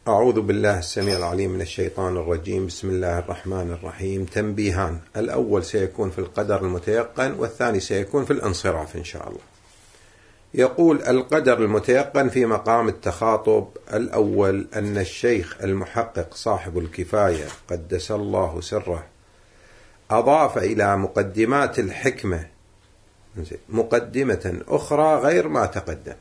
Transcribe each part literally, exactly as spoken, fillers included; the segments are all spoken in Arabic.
أعوذ بالله السميع العليم من الشيطان الرجيم. بسم الله الرحمن الرحيم. تنبيهان: الأول سيكون في القدر المتيقن، والثاني سيكون في الانصراف إن شاء الله. يقول: القدر المتيقن في مقام التخاطب. الأول أن الشيخ المحقق صاحب الكفاية قدس الله سره أضاف إلى مقدمات الحكمة مقدمة أخرى غير ما تقدم.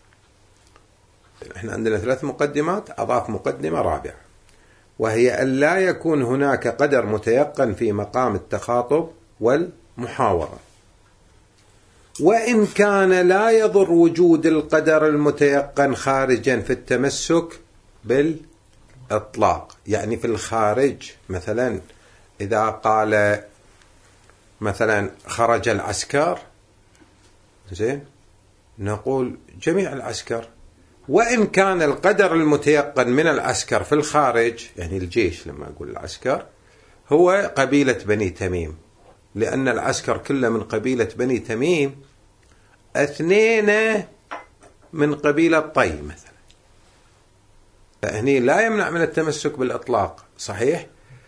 احنا عندنا ثلاث مقدمات، أضاف مقدمة رابعة، وهي أن لا يكون هناك قدر متيقن في مقام التخاطب والمحاورة، وإن كان لا يضر وجود القدر المتيقن خارجا في التمسك بالإطلاق. يعني في الخارج، مثلا إذا قال مثلا خرج العسكر، زين، نقول جميع العسكر، وإن كان القدر المتيقن من العسكر في الخارج، يعني الجيش، لما أقول العسكر هو قبيلة بني تميم، لأن العسكر كله من قبيلة بني تميم، اثنين من قبيلة طي مثلا، فهني لا يمنع من التمسك بالإطلاق، صحيح؟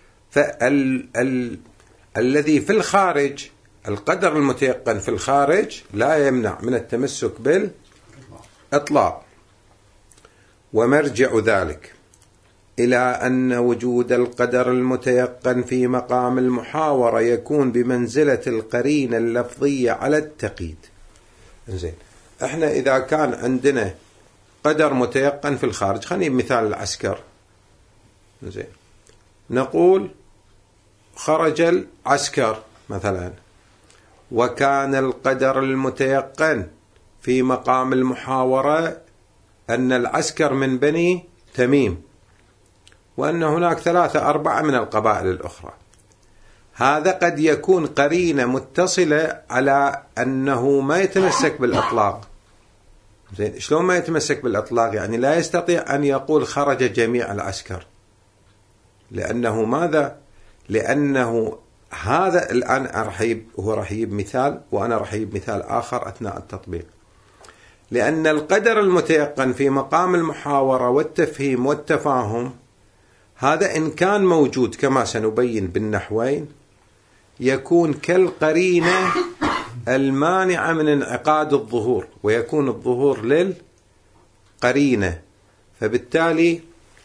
فالذي في الخارج، القدر المتيقن في الخارج لا يمنع من التمسك بالإطلاق. ومرجع ذلك إلى أن وجود القدر المتيقن في مقام المحاورة يكون بمنزلة القرينة اللفظية على التقييد. زين، احنا إذا كان عندنا قدر متيقن في الخارج، خلينا مثال العسكر، زين، نقول خرج العسكر مثلا، وكان القدر المتيقن في مقام المحاورة أن العسكر من بني تميم، وأن هناك ثلاثة أربعة من القبائل الأخرى. هذا قد يكون قرينة متصلة على أنه ما يتمسك بالإطلاق. زين، شلون ما يتمسك بالإطلاق؟ يعني لا يستطيع أن يقول خرج جميع العسكر، لأنه ماذا؟ لأنه هذا الآن رحيب، هو رحيب مثال، وأنا رحيب مثال آخر أثناء التطبيق. لأن القدر المتيقن في مقام المحاورة والتفهيم والتفاهم، هذا إن كان موجود كما سنبين بالنحوين، يكون كالقرينة المانعة من انعقاد الظهور، ويكون الظهور للقرينة. فبالتالي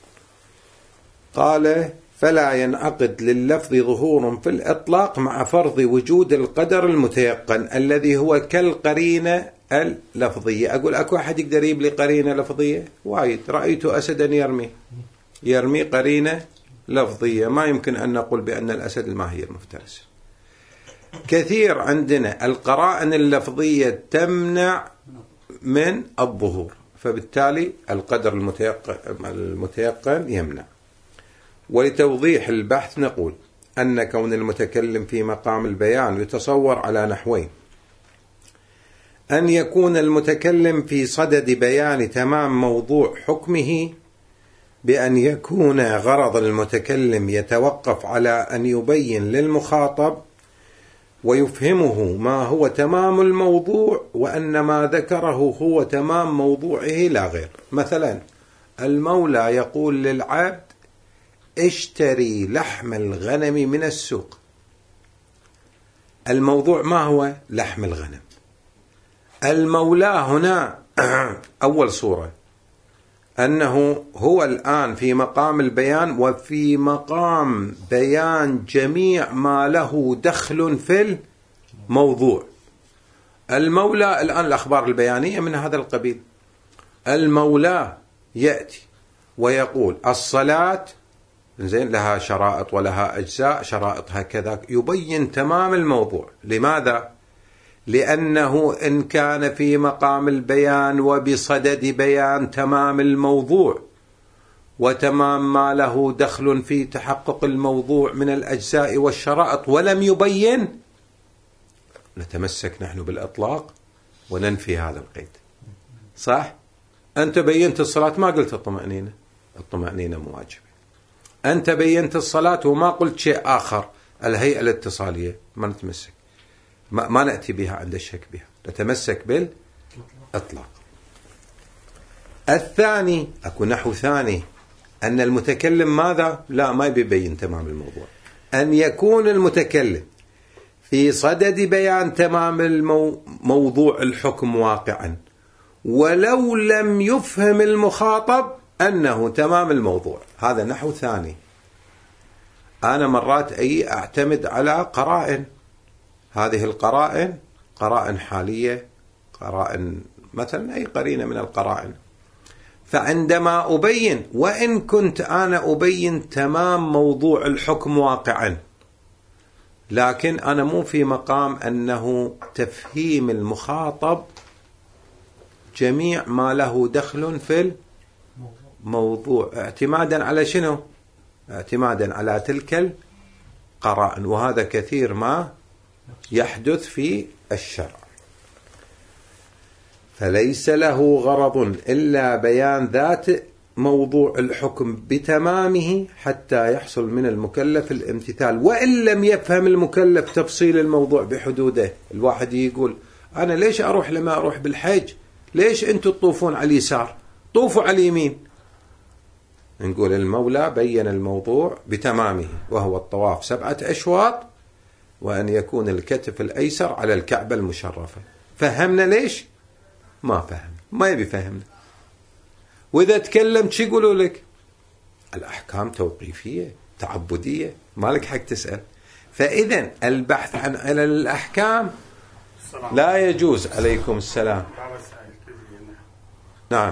قال: فلا ينعقد لللفظ ظهور في الإطلاق مع فرض وجود القدر المتيقن الذي هو كالقرينة اللفظية. أقول أكو أحد يقدر يجيب لي قرينة لفظية؟ وايد. رأيت أسدا يرمي، يرمي قرينة لفظية، ما يمكن أن نقول بأن الأسد الماهي المفترس. كثير عندنا القرائن اللفظية تمنع من الظهور، فبالتالي القدر المتيقن, المتيقن يمنع. ولتوضيح البحث نقول أن كون المتكلم في مقام البيان يتصور على نحوين: أن يكون المتكلم في صدد بيان تمام موضوع حكمه، بأن يكون غرض المتكلم يتوقف على أن يبين للمخاطب ويفهمه ما هو تمام الموضوع، وأن ما ذكره هو تمام موضوعه لا غير. مثلا المولى يقول للعبد: اشتري لحم الغنم من السوق. الموضوع ما هو؟ لحم الغنم. المولى هنا أول صورة أنه هو الآن في مقام البيان، وفي مقام بيان جميع ما له دخل في الموضوع. المولى الآن الأخبار البيانية من هذا القبيل. المولى يأتي ويقول: الصلاة زين لها شرائط ولها أجزاء، شرائطها كذا، يبين تمام الموضوع. لماذا؟ لأنه إن كان في مقام البيان وبصدد بيان تمام الموضوع وتمام ما له دخل في تحقق الموضوع من الأجزاء والشرائط ولم يبين، نتمسك نحن بالإطلاق وننفي هذا القيد. صح؟ أنت بينت الصلاة ما قلت الطمأنينة، الطمأنينة مواجبة. أنت بينت الصلاة وما قلت شيء آخر، الهيئة الاتصالية، ما نتمسك، ما, ما نأتي بها عند الشك بها، نتمسك بالإطلاق. الثاني، أكو نحو ثاني أن المتكلم ماذا؟ لا، ما يبين تمام الموضوع. أن يكون المتكلم في صدد بيان تمام الموضوع الحكم واقعا، ولو لم يفهم المخاطب أنه تمام الموضوع. هذا نحو ثاني. أنا مرات أي أعتمد على قرائن، هذه القرائن قرائن حالية، قرائن مثلا أي قرينة من القرائن، فعندما أبين، وإن كنت أنا أبين تمام موضوع الحكم واقعا، لكن أنا مو في مقام أنه تفهيم المخاطب جميع ما له دخل في الموضوع، اعتمادا على شنو؟ اعتمادا على تلك القرائن. وهذا كثير ما يحدث في الشرع. فليس له غرض إلا بيان ذات موضوع الحكم بتمامه حتى يحصل من المكلف الامتثال، وإن لم يفهم المكلف تفصيل الموضوع بحدوده. الواحد يقول أنا ليش أروح لما أروح بالحج؟ ليش أنتوا تطوفون على اليسار؟ طوفوا على اليمين. نقول المولى بين الموضوع بتمامه، وهو الطواف سبعة أشواط، وأن يكون الكتف الأيسر على الكعبة المشرفة. فهمنا ليش؟ ما فهم، ما يبي فهمنا. وإذا تكلمت شو يقولوا لك؟ الأحكام توقيفية تعبدية، ما لك حق تسأل. فإذا البحث عن علل الأحكام لا يجوز. عليكم السلام. نعم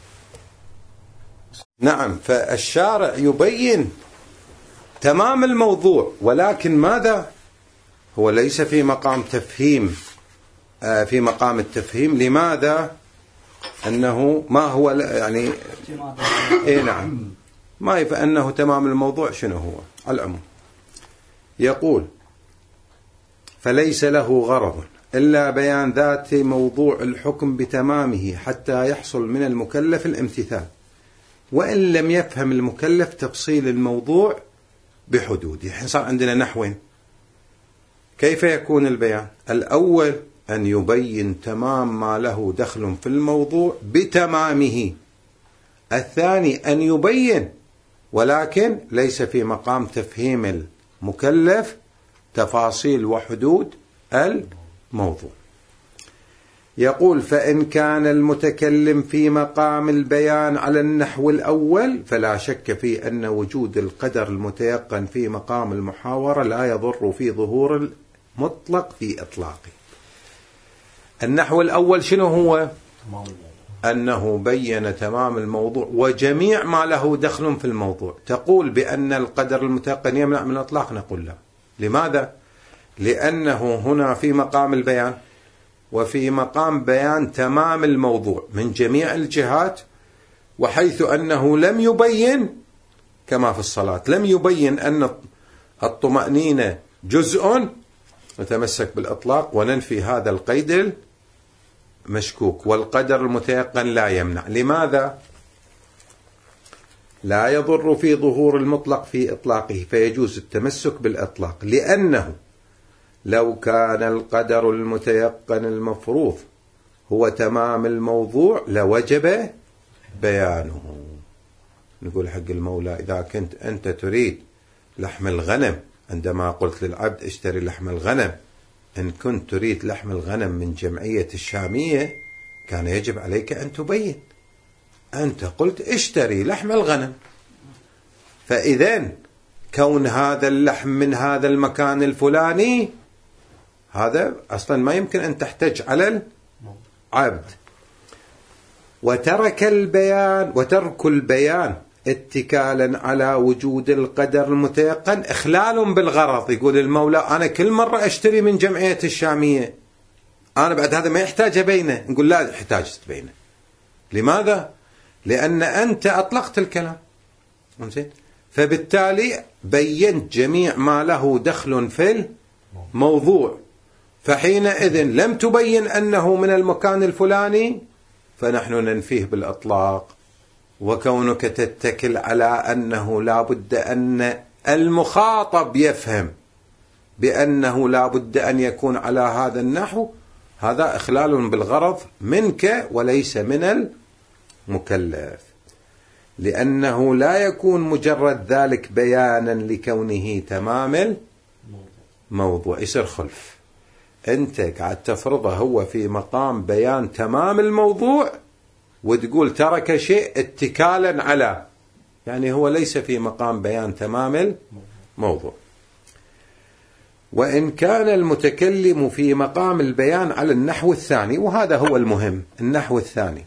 نعم. فالشارع يبين تمام الموضوع، ولكن ماذا؟ هو ليس في مقام تفهيم، في مقام التفهيم. لماذا؟ أنه ما هو يعني إيه نعم ما يفهم أنه تمام الموضوع شنو هو. على العموم يقول فليس له غرض إلا بيان ذات موضوع الحكم بتمامه حتى يحصل من المكلف الامتثال، وإن لم يفهم المكلف تفصيل الموضوع بحدوده. الحين صار عندنا نحوين. كيف يكون البيان؟ الأول أن يبين تمام ما له دخل في الموضوع بتمامه. الثاني أن يبين ولكن ليس في مقام تفهيم المكلف تفاصيل وحدود الموضوع. يقول فإن كان المتكلم في مقام البيان على النحو الأول فلا شك في أن وجود القدر المتيقن في مقام المحاورة لا يضر في ظهور المطلق في إطلاقه. النحو الأول شنو هو؟ أنه بين تمام الموضوع وجميع ما له دخل في الموضوع. تقول بأن القدر المتيقن يمنع من الإطلاق؟ نقول لا. لماذا؟ لأنه هنا في مقام البيان وفي مقام بيان تمام الموضوع من جميع الجهات، وحيث أنه لم يبين كما في الصلاة، لم يبين أن الطمأنينة جزء، نتمسك بالإطلاق وننفي هذا القيد المشكوك. والقدر المتيقن لا يمنع. لماذا؟ لا يضر في ظهور المطلق في إطلاقه، فيجوز التمسك بالإطلاق. لأنه لو كان القدر المتيقن المفروض هو تمام الموضوع لوجب بيانه. نقول حق المولى إذا كنت أنت تريد لحم الغنم، عندما قلت للعبد اشتري لحم الغنم، إن كنت تريد لحم الغنم من جمعية الشامية كان يجب عليك أن تبين. أنت قلت اشتري لحم الغنم، فإذن كون هذا اللحم من هذا المكان الفلاني هذا أصلا ما يمكن أن تحتج على العبد. وترك البيان وترك البيان اتكالا على وجود القدر المتيقن إخلال بالغرض. يقول المولى أنا كل مرة أشتري من جمعية الشامية، أنا بعد هذا ما يحتاج أبينه. نقول لا يحتاج تبينه. لماذا؟ لأن أنت أطلقت الكلام، فبالتالي بينت جميع ما له دخل في الموضوع، فحينئذ لم تبين أنه من المكان الفلاني فنحن ننفيه بالإطلاق. وكونك تتكل على أنه لا بد أن المخاطب يفهم بأنه لا بد أن يكون على هذا النحو، هذا إخلال بالغرض منك وليس من المكلف. لأنه لا يكون مجرد ذلك بيانا لكونه تمام الموضوع، يصير خلف. أنت قاعد تفرضه هو في مقام بيان تمام الموضوع وتقول ترك شيء اتكالا على، يعني هو ليس في مقام بيان تمام الموضوع. وإن كان المتكلم في مقام البيان على النحو الثاني، وهذا هو المهم، النحو الثاني،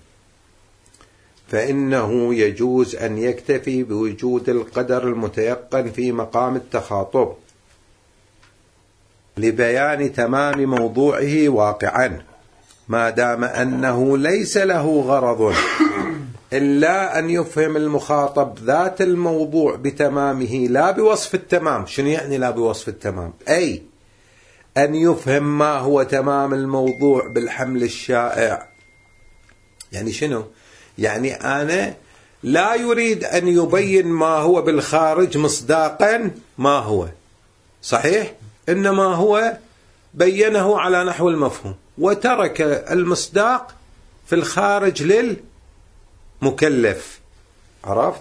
فإنه يجوز أن يكتفي بوجود القدر المتيقن في مقام التخاطب لبيان تمام موضوعه واقعا، ما دام أنه ليس له غرض إلا أن يفهم المخاطب ذات الموضوع بتمامه لا بوصف التمام. شنو يعني لا بوصف التمام؟ أي أن يفهم ما هو تمام الموضوع بالحمل الشائع. يعني شنو؟ يعني أنا لا يريد أن يبين ما هو بالخارج مصداقا ما هو صحيح، إنما هو بينه على نحو المفهوم وترك المصداق في الخارج للمكلف. عرفت؟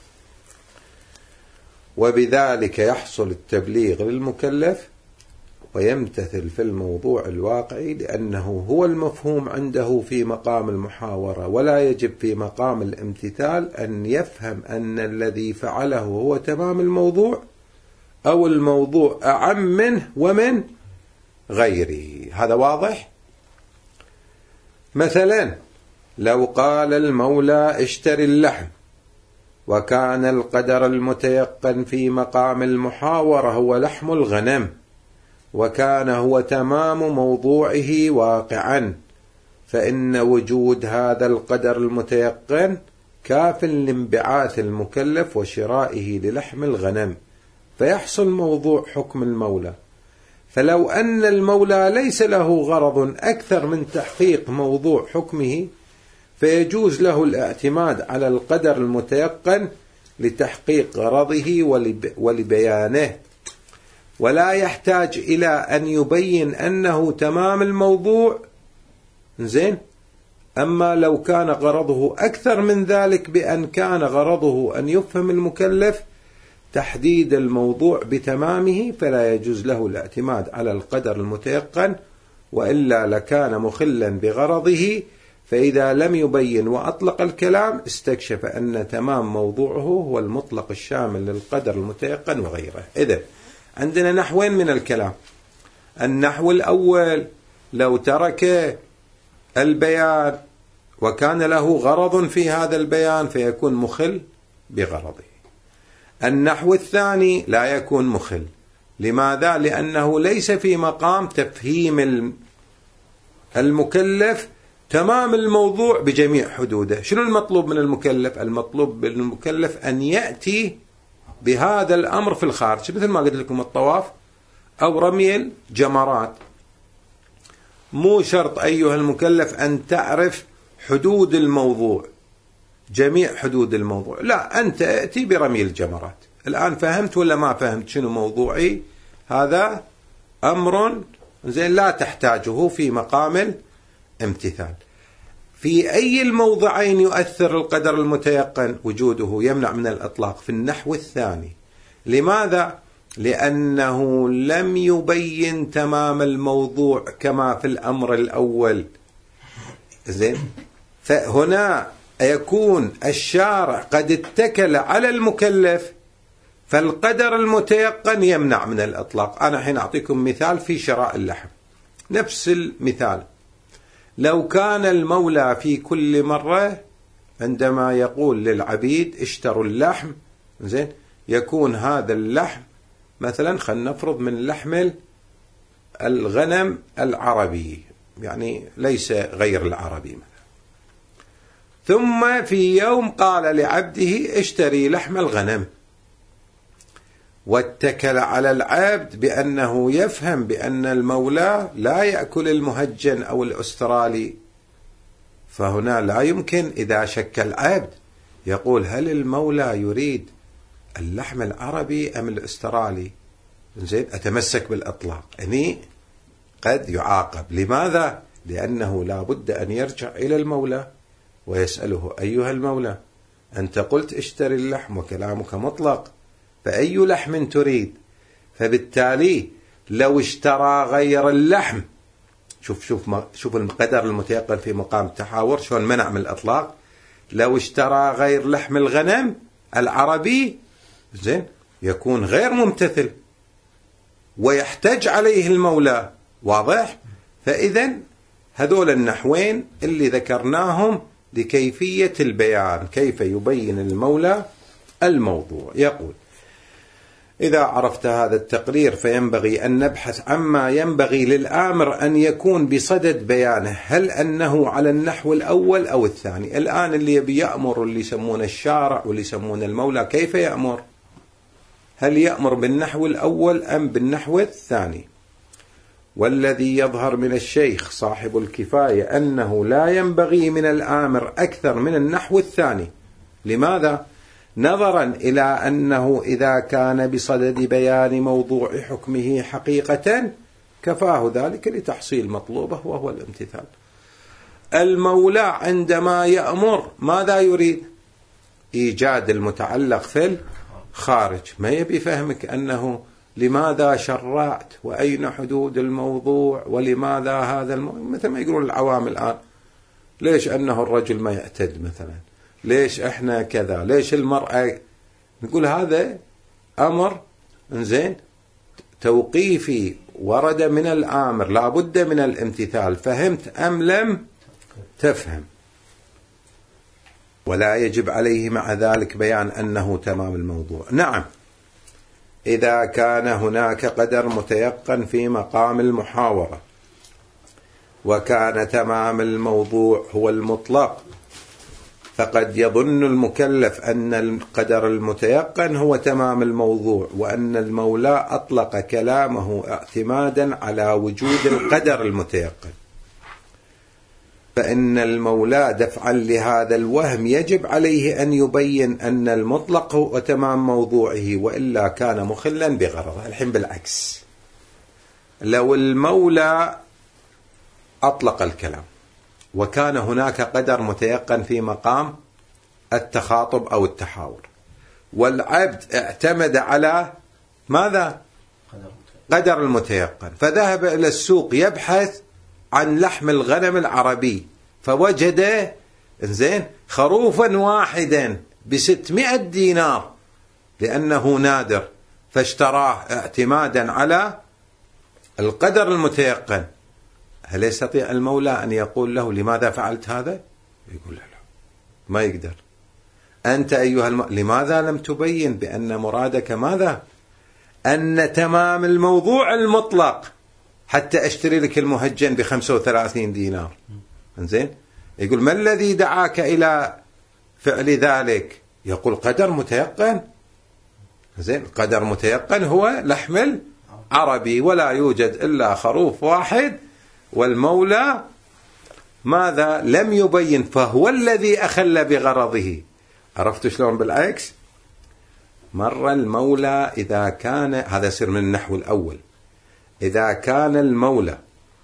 وبذلك يحصل التبليغ للمكلف ويمتثل في الموضوع الواقعي، لأنه هو المفهوم عنده في مقام المحاورة، ولا يجب في مقام الامتثال أن يفهم أن الذي فعله هو تمام الموضوع أو الموضوع أعم منه ومن غيره. هذا واضح؟ مثلا لو قال المولى اشتري اللحم، وكان القدر المتيقن في مقام المحاورة هو لحم الغنم، وكان هو تمام موضوعه واقعا، فإن وجود هذا القدر المتيقن كاف لانبعاث المكلف وشرائه للحم الغنم، فيحصل موضوع حكم المولى. فلو أن المولى ليس له غرض أكثر من تحقيق موضوع حكمه، فيجوز له الاعتماد على القدر المتيقن لتحقيق غرضه ولبيانه، ولا يحتاج إلى أن يبين أنه تمام الموضوع. زين. أما لو كان غرضه أكثر من ذلك، بأن كان غرضه أن يفهم المكلف تحديد الموضوع بتمامه، فلا يجوز له الاعتماد على القدر المتيقن، وإلا لكان مخلا بغرضه. فإذا لم يبين وأطلق الكلام، استكشف أن تمام موضوعه هو المطلق الشامل للقدر المتيقن وغيره. إذن عندنا نحوين من الكلام. النحو الأول لو ترك البيان وكان له غرض في هذا البيان فيكون مخل بغرضه. النحو الثاني لا يكون مخل. لماذا؟ لأنه ليس في مقام تفهيم المكلف تمام الموضوع بجميع حدوده. شنو المطلوب من المكلف؟ المطلوب من المكلف أن يأتي بهذا الأمر في الخارج، مثل ما قلت لكم الطواف أو رمي الجمرات. مو شرط أيها المكلف أن تعرف حدود الموضوع، جميع حدود الموضوع، لا، أنت أتي برمي الجمرات. الآن فهمت ولا ما فهمت شنو موضوعي؟ هذا أمر زين لا تحتاجه في مقام الامتثال. في أي الموضعين يؤثر القدر المتيقن؟ وجوده يمنع من الإطلاق في النحو الثاني. لماذا؟ لأنه لم يبين تمام الموضوع كما في الأمر الأول. زين. فهنا يكون الشارع قد اتكل على المكلف، فالقدر المتيقن يمنع من الإطلاق. أنا حين أعطيكم مثال في شراء اللحم، نفس المثال. لو كان المولى في كل مرة عندما يقول للعبيد اشتروا اللحم، زين، يكون هذا اللحم مثلا خلينا نفرض من لحم الغنم العربي، يعني ليس غير العربي مثلا. ثم في يوم قال لعبده اشتري لحم الغنم، واتكل على العبد بأنه يفهم بأن المولى لا يأكل المهجن أو الأسترالي. فهنا لا يمكن إذا شك العبد يقول هل المولى يريد اللحم العربي أم الأسترالي؟ زين، أتمسك بالإطلاق، أني قد يعاقب. لماذا؟ لأنه لا بد أن يرجع إلى المولى ويسأله أيها المولى أنت قلت اشتري اللحم وكلامك مطلق، فأي لحم تريد؟ فبالتالي لو اشترى غير اللحم، شوف شوف شوف القدر المتيقن في مقام التحاور شلون منع من الإطلاق. لو اشترى غير لحم الغنم العربي زين يكون غير ممتثل ويحتج عليه المولى، واضح؟ فإذا هذول النحوين اللي ذكرناهم لكيفية البيان، كيف يبين المولى الموضوع. يقول: إذا عرفت هذا التقرير فينبغي أن نبحث عما ينبغي للآمر أن يكون بصدد بيانه، هل أنه على النحو الأول أو الثاني. الآن اللي يبي يأمر، اللي يسمونه الشارع واللي يسمونه المولى، كيف يأمر؟ هل يأمر بالنحو الأول أم بالنحو الثاني؟ والذي يظهر من الشيخ صاحب الكفاية أنه لا ينبغي من الآمر أكثر من النحو الثاني. لماذا؟ نظرا إلى أنه إذا كان بصدد بيان موضوع حكمه حقيقة كفاه ذلك لتحصيل مطلوبه وهو الامتثال. المولى عندما يأمر ماذا يريد؟ إيجاد المتعلق في الخارج. ما يبي فهمك أنه لماذا شرعت وأين حدود الموضوع ولماذا هذا الموضوع، مثل ما يقولون العوام الآن، ليش أنه الرجل ما يعتد مثلا، ليش احنا كذا، ليش المرأة. نقول هذا أمر إنزين توقيفي ورد من الآمر، لا بد من الامتثال. فهمت أم لم تفهم؟ ولا يجب عليه مع ذلك بيان أنه تمام الموضوع. نعم، إذا كان هناك قدر متيقن في مقام المحاورة وكان تمام الموضوع هو المطلق، فقد يظن المكلف أن القدر المتيقن هو تمام الموضوع، وأن المولى أطلق كلامه اعتمادا على وجود القدر المتيقن. فإن المولى دفعا لهذا الوهم يجب عليه أن يبين أن المطلق هو تمام موضوعه، وإلا كان مخلا بغرضه. الحين بالعكس، لو المولى أطلق الكلام وكان هناك قدر متيقن في مقام التخاطب أو التحاور، والعبد اعتمد على ماذا؟ قدر المتيقن، فذهب إلى السوق يبحث عن لحم الغنم العربي، فوجد إنزين خروفا واحدا بستمائة دينار لأنه نادر، فاشتراه اعتمادا على القدر المتيقن. هل يستطيع المولى أن يقول له لماذا فعلت هذا؟ يقول لا لا، ما يقدر. أنت أيها الم... لماذا لم تبين بأن مرادك ماذا؟ أن تمام الموضوع المطلق، حتى أشتري لك المهجن بخمسة وثلاثين دينار. إنزين يقول: ما الذي دعاك إلى فعل ذلك؟ يقول: قدر متيقن. إنزين قدر متيقن هو لحم العربي، ولا يوجد إلا خروف واحد، والمولى ماذا؟ لم يبين، فهو الذي أخل بغرضه. عرفت شلون؟ بالعكس، مر المولى إذا كان، هذا يصير من النحو الأول، إذا كان المولى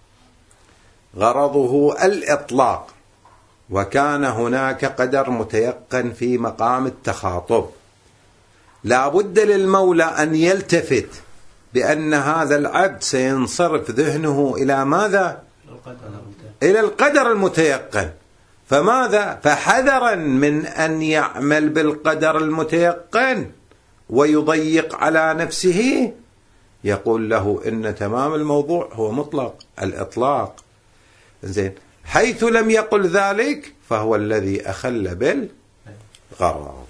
غرضه الإطلاق وكان هناك قدر متيقن في مقام التخاطب، لا بد للمولى أن يلتفت بأن هذا العبد سينصرف ذهنه إلى ماذا؟ إلى القدر المتيقن. فماذا؟ فحذرا من أن يعمل بالقدر المتيقن ويضيق على نفسه، يقول له إن تمام الموضوع هو مطلق الإطلاق. زين، حيث لم يقل ذلك فهو الذي أخل بالغرض.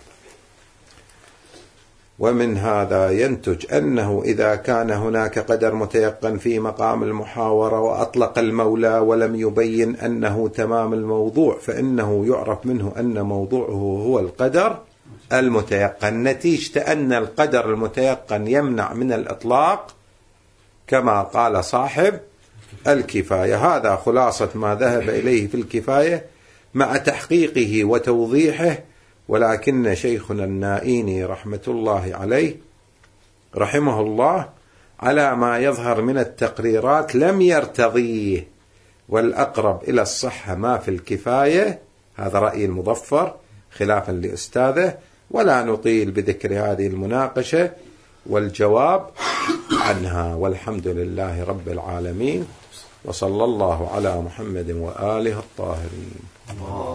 ومن هذا ينتج أنه إذا كان هناك قدر متيقن في مقام المحاورة وأطلق المولى ولم يبين أنه تمام الموضوع، فإنه يعرف منه أن موضوعه هو القدر المتيقن، نتيجة أن القدر المتيقن يمنع من الإطلاق كما قال صاحب الكفاية. هذا خلاصة ما ذهب إليه في الكفاية مع تحقيقه وتوضيحه. ولكن شيخنا النائيني رحمة الله عليه رحمه الله على ما يظهر من التقريرات لم يرتضيه، والأقرب إلى الصحة ما في الكفاية، هذا رأي المظفر، خلافا لأستاذه، ولا نطيل بذكر هذه المناقشة والجواب عنها. والحمد لله رب العالمين، وصلى الله على محمد وآله الطاهرين.